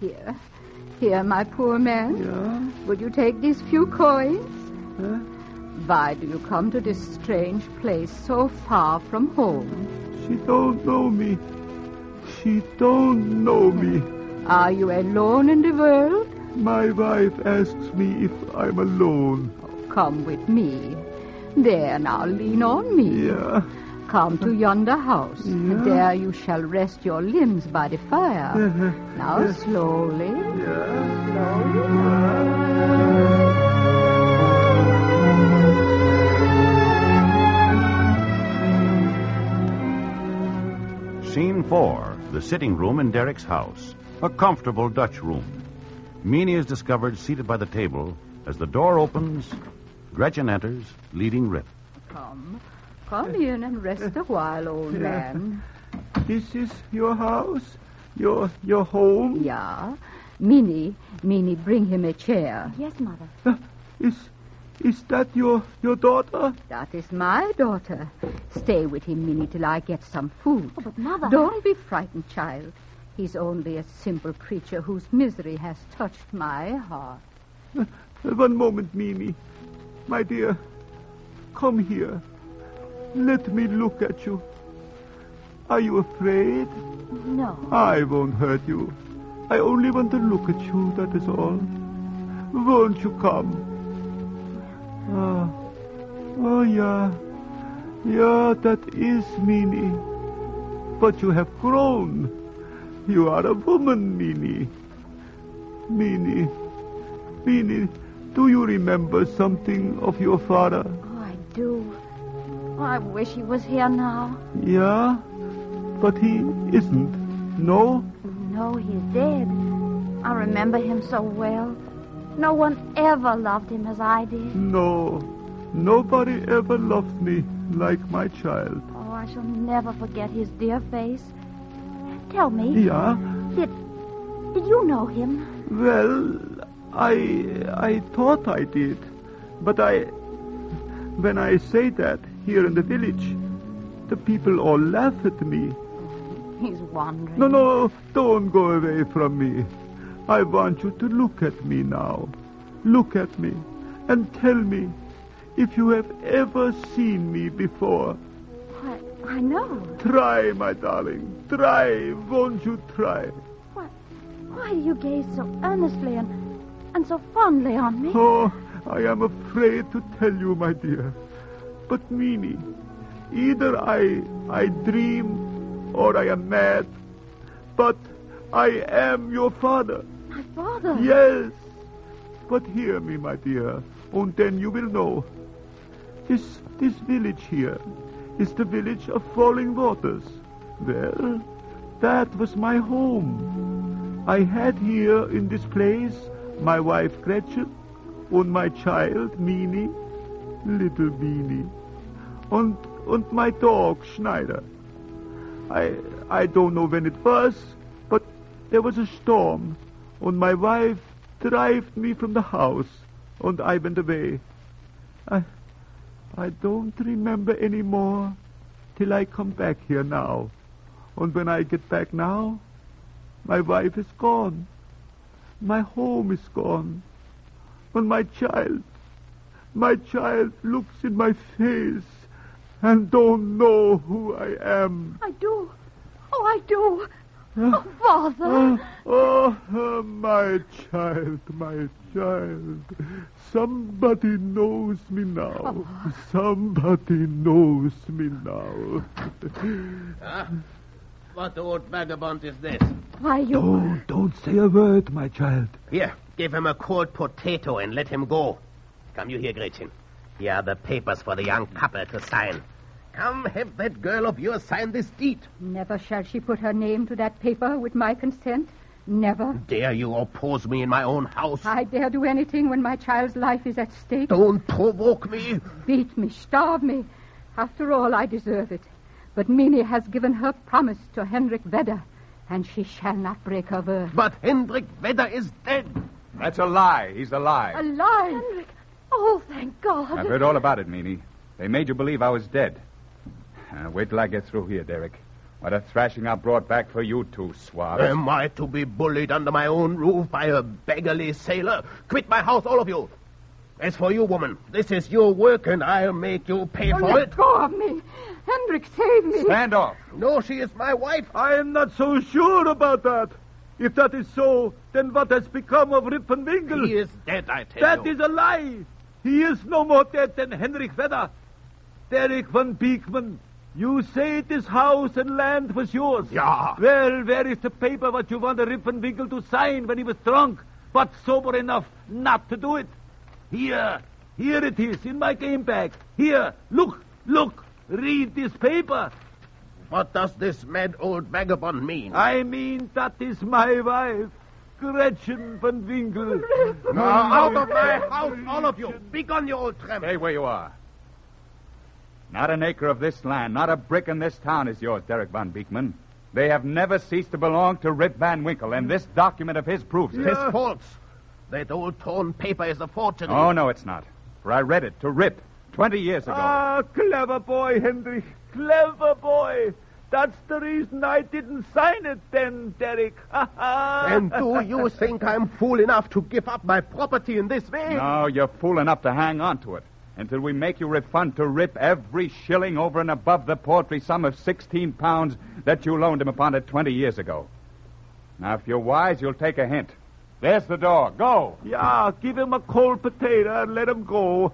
here, my poor man. Yeah? Would you take these few coins? Huh? Why do you come to this strange place so far from home? She don't know me. She don't know me. Are you alone in the world? My wife asks me if I'm alone. Oh, come with me. There, now, lean on me. Yeah. Come to yonder house. Yeah. There you shall rest your limbs by the fire. Now, slowly. Scene 4, the sitting room in Derek's house. A comfortable Dutch room. Meenie is discovered seated by the table. As the door opens, Gretchen enters, leading Rip. Come in and rest a while, old man. This is your house? Your home? Yeah. Meenie, bring him a chair. Yes, Mother. Is that your daughter? That is my daughter. Stay with him, Meenie, till I get some food. Oh, but Mother... Don't be frightened, child. He's only a simple creature whose misery has touched my heart. One moment, Meenie. My dear, come here. Let me look at you. Are you afraid? No. I won't hurt you. I only want to look at you, that is all. Won't you come? Oh, yeah. Yeah, that is Minnie. But you have grown. You are a woman, Minnie. Minnie, do you remember something of your father? Oh, I do. Oh, I wish he was here now. Yeah? But he isn't. No? No, he's dead. I remember him so well. No one ever loved him as I did. No. Nobody ever loved me like my child. Oh, I shall never forget his dear face. Tell me. Yeah? Did you know him? Well, I thought I did. But when I say that here in the village, the people all laugh at me. He's wandering. No, don't go away from me. I want you to look at me now. Look at me and tell me if you have ever seen me before. I know. Try, my darling. Try. Won't you try? Why do you gaze so earnestly and so fondly on me? Oh, I am afraid to tell you, my dear. But, Minnie, either I dream or I am mad, but I am your father. My father? Yes. But hear me, my dear, and then you will know. This village here is the village of Falling Waters. Well, that was my home. I had here in this place my wife Gretchen and my child Minnie, little Minnie, and my dog Schneider. I don't know when it was, but there was a storm, and my wife drove me from the house, and I went away. I don't remember any more till I come back here now. And when I get back now, my wife is gone. My home is gone. And my child looks in my face and don't know who I am. I do. Oh, I do. Oh, Father. My child. Somebody knows me now. Oh. Somebody knows me now. What old vagabond is this? Why, you... Don't say a word, my child. Here, give him a cold potato and let him go. Come you here, Gretchen. Here are the papers for the young couple to sign. Come, have that girl of yours sign this deed. Never shall she put her name to that paper with my consent. Never. Dare you oppose me in my own house? I dare do anything when my child's life is at stake. Don't provoke me. Beat me, starve me. After all, I deserve it. But Minnie has given her promise to Hendrik Vedder, and she shall not break her word. But Hendrik Vedder is dead. That's a lie. He's alive. Alive? Hendrik. Oh, thank God. I've heard all about it, Minnie. They made you believe I was dead. Wait till I get through here, Derek. What a thrashing I brought back for you two swabs. Am I to be bullied under my own roof by a beggarly sailor? Quit my house, all of you. As for you, woman, this is your work, and I'll make you pay for let it. Go of me. Hendrik, save me. Stand off. No, she is my wife. I am not so sure about that. If that is so, then what has become of Rip Van Winkle? He is dead, I tell That you. is a lie. He is no more dead than Hendrik Vedder. Derek van Beekman, you say this house and land was yours. Yeah. Well, where is the paper what you wanted Rip Van Winkle to sign when he was drunk, but sober enough not to do it? Here it is, in my game bag. Here, look, read this paper. What does this mad old vagabond mean? I mean, that is my wife, Gretchen van Winkle. Now, out of my house, all of you. Begone, you old tramp. Stay where you are. Not an acre of this land, not a brick in this town is yours, Derek Van Beekman. They have never ceased to belong to Rip Van Winkle, and this document of his proves it. It is false. That old torn paper is a forgery. Oh, no, it's not. For I read it to Rip 20 years ago. Ah, clever boy, Hendrik. Clever boy. That's the reason I didn't sign it then, Derek. And do you think I'm fool enough to give up my property in this way? No, you're fool enough to hang on to it. until we make you refund to Rip every shilling over and above the paltry sum of 16 pounds that you loaned him upon it 20 years ago. Now, if you're wise, you'll take a hint. There's the door. Go. Yeah, give him a cold potato and let him go.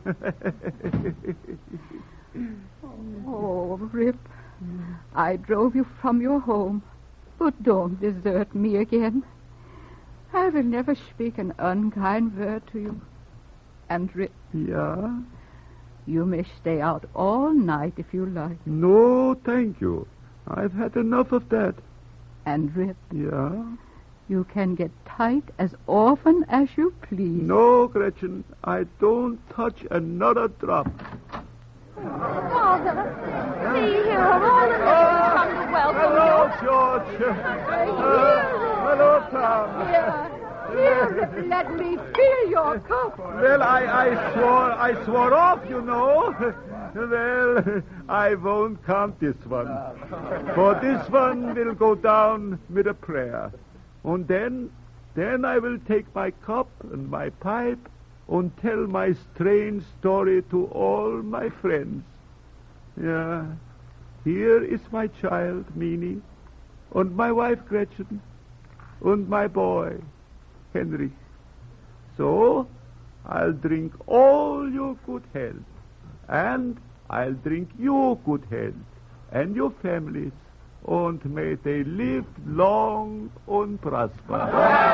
Oh, Rip, I drove you from your home, but don't desert me again. I will never speak an unkind word to you. And Rip... Yeah? You may stay out all night if you like. No, thank you. I've had enough of that. And Rip... Yeah? You can get tight as often as you please. No, Gretchen, I don't touch another drop. Father, see here are all the neighbors come to welcome you. Hello, George. Hello, Tom. Here, let me fill your cup. Well, I swore off, you know. Well, I won't count this one. For this one will go down with a prayer. And then I will take my cup and my pipe and tell my strange story to all my friends. Yeah, here is my child, Minnie, and my wife, Gretchen, and my boy, Henry. So, I'll drink all your good health, and I'll drink your good health, and your families, and may they live long and prosper.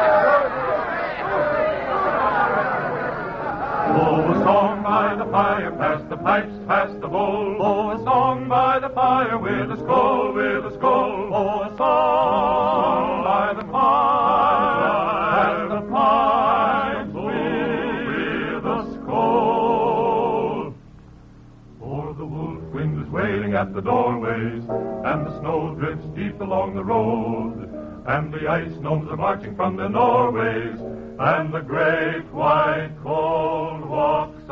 Oh, a song by the fire, pass the pipes, pass the bowl. Oh, a song by the fire, with a skull, with a skull. Oh, a song by the fire, the pipes with a skull. For the wolf wind is wailing at the doorways, and the snow drifts deep along the road, and the ice gnomes are marching from the Norways, and the great white cold walks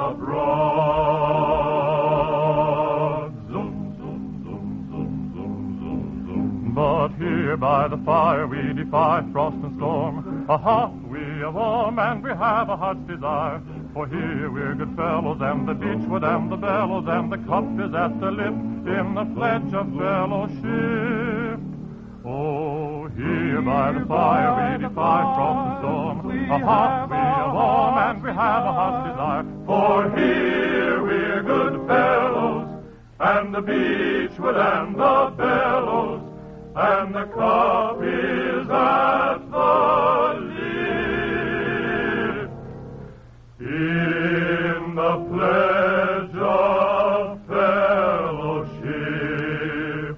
abroad. Zoom, zoom, zoom, zoom, zoom, zoom, zoom. But here by the fire we defy frost and storm. Aha, we are warm and we have a heart's desire. For here we're good fellows, and the beechwood and the bellows, and the cup is at the lip in the pledge of fellowship. Oh, here by the fire we defy frost and storm. Aha, we are warm and we have a heart's desire. For here we're good fellows, and the beechwood and the bellows, and the cup is at the lip in the pledge of fellowship.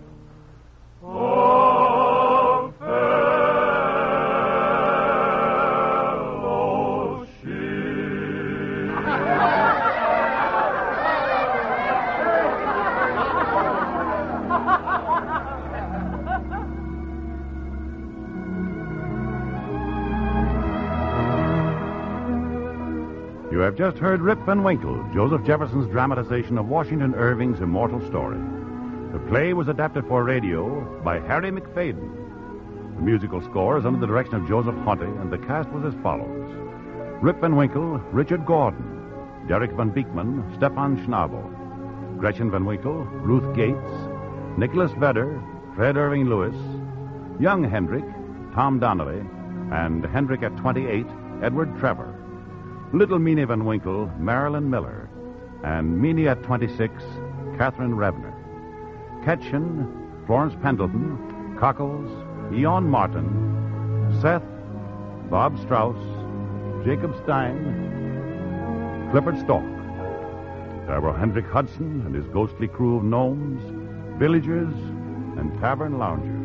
You have just heard Rip Van Winkle, Joseph Jefferson's dramatization of Washington Irving's immortal story. The play was adapted for radio by Harry McFadden. The musical score is under the direction of Joseph Hunty, and the cast was as follows: Rip Van Winkle, Richard Gordon, Derek Van Beekman, Stefan Schnabel, Gretchen Van Winkle, Ruth Gates, Nicholas Vedder, Fred Irving Lewis, young Hendrick, Tom Donnelly, and Hendrick at 28, Edward Trevor. Little Minnie Van Winkle, Marilyn Miller, and Minnie at 26, Catherine Revner. Ketchen, Florence Pendleton, Cockles, Eon Martin, Seth, Bob Strauss, Jacob Stein, Clifford Stalk. There were Hendrick Hudson and his ghostly crew of gnomes, villagers, and tavern loungers.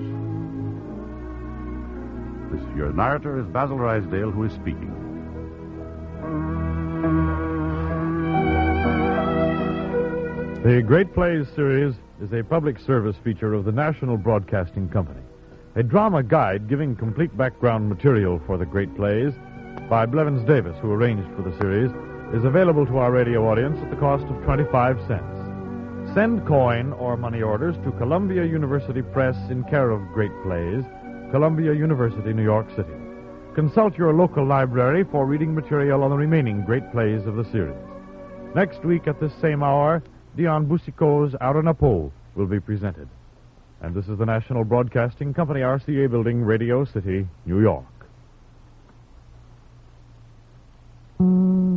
Your narrator is Basil Rysdale, who is speaking. The Great Plays series is a public service feature of the National Broadcasting Company. A drama guide giving complete background material for the Great Plays by Blevins Davis, who arranged for the series, is available to our radio audience at the cost of 25 cents. Send coin or money orders to Columbia University Press in care of Great Plays, Columbia University, New York City. Consult your local library for reading material on the remaining Great Plays of the series. Next week at this same hour, Dion Boucicault's Out on a Pole will be presented. And this is the National Broadcasting Company, RCA Building, Radio City, New York.